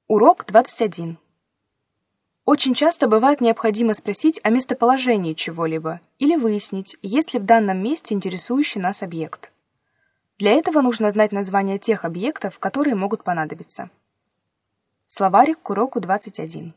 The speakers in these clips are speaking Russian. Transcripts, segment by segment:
Урок 21. Очень часто бывает необходимо спросить о местоположении чего-либо или выяснить, есть ли в данном месте интересующий нас объект. Для этого нужно знать названия тех объектов, которые могут понадобиться. Словарик к уроку 21.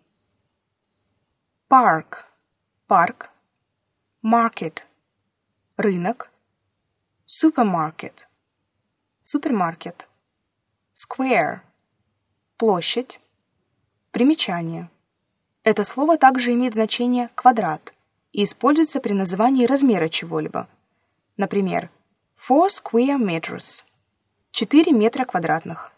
Park – парк. Market – рынок. Supermarket – супермаркет. Square – площадь. Примечание. Это слово также имеет значение «квадрат» и используется при назывании размера чего-либо. Например, 4 square meters – 4 метра квадратных.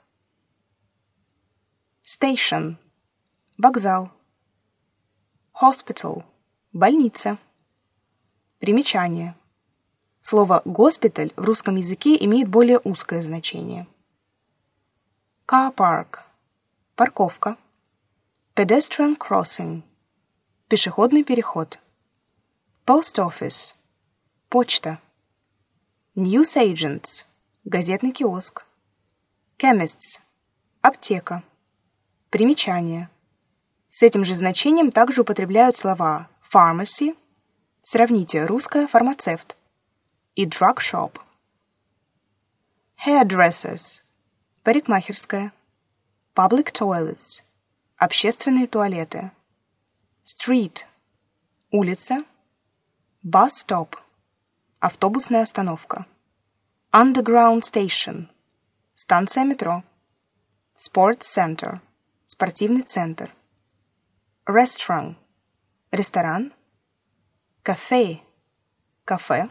Station – вокзал. Hospital – больница. Примечание. Слово «госпиталь» в русском языке имеет более узкое значение. Car park – парковка. Pedestrian crossing – пешеходный переход. Post office – почта. Newsagents – газетный киоск. Chemists – аптека. Примечание. С этим же значением также употребляют слова pharmacy – сравните русское фармацевт и drug shop. Hairdressers – парикмахерская. Public toilets – общественные туалеты. Street – улица. Bus stop – автобусная остановка. Underground station – станция метро. Sports center – спортивный центр. Restaurant – ресторан. Cafe – кафе.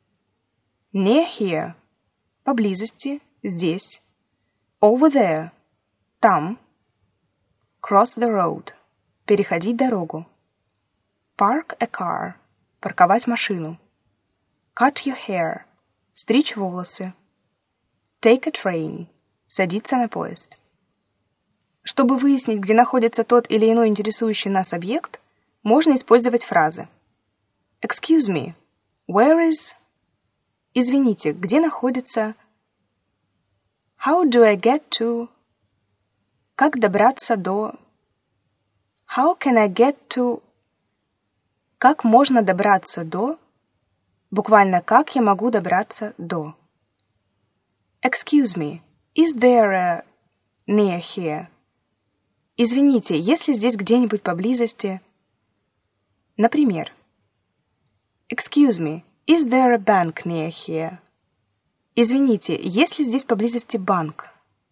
Near here – поблизости, здесь. Over there – там. Cross the road – переходить дорогу. Park a car – парковать машину. Cut your hair – стричь волосы. Take a train – садиться на поезд. Чтобы выяснить, где находится тот или иной интересующий нас объект, можно использовать фразы. Excuse me, where is... Извините, где находится... How do I get to... Как добраться до... How can I get to... Как можно добраться до... Буквально, как я могу добраться до... Excuse me, is there a... near here? Извините, есть ли здесь где-нибудь поблизости... Например... Excuse me, is there a bank near here? Извините, есть ли здесь поблизости банк?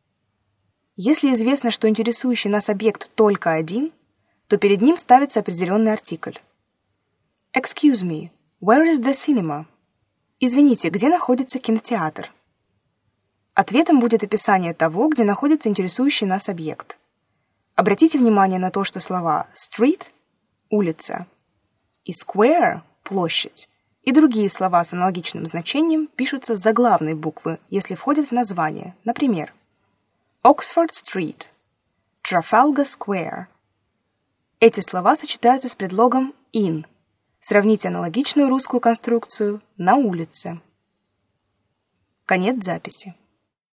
Если известно, что интересующий нас объект только один, то перед ним ставится определенный артикль. Excuse me, where is the cinema? Извините, где находится кинотеатр? Ответом будет описание того, где находится интересующий нас объект. Обратите внимание на то, что слова street – улица и square – площадь, и другие слова с аналогичным значением пишутся с заглавной буквы, если входят в название. Например, Oxford Street, Trafalgar Square. Эти слова сочетаются с предлогом in. Сравните аналогичную русскую конструкцию на улице. Конец записи.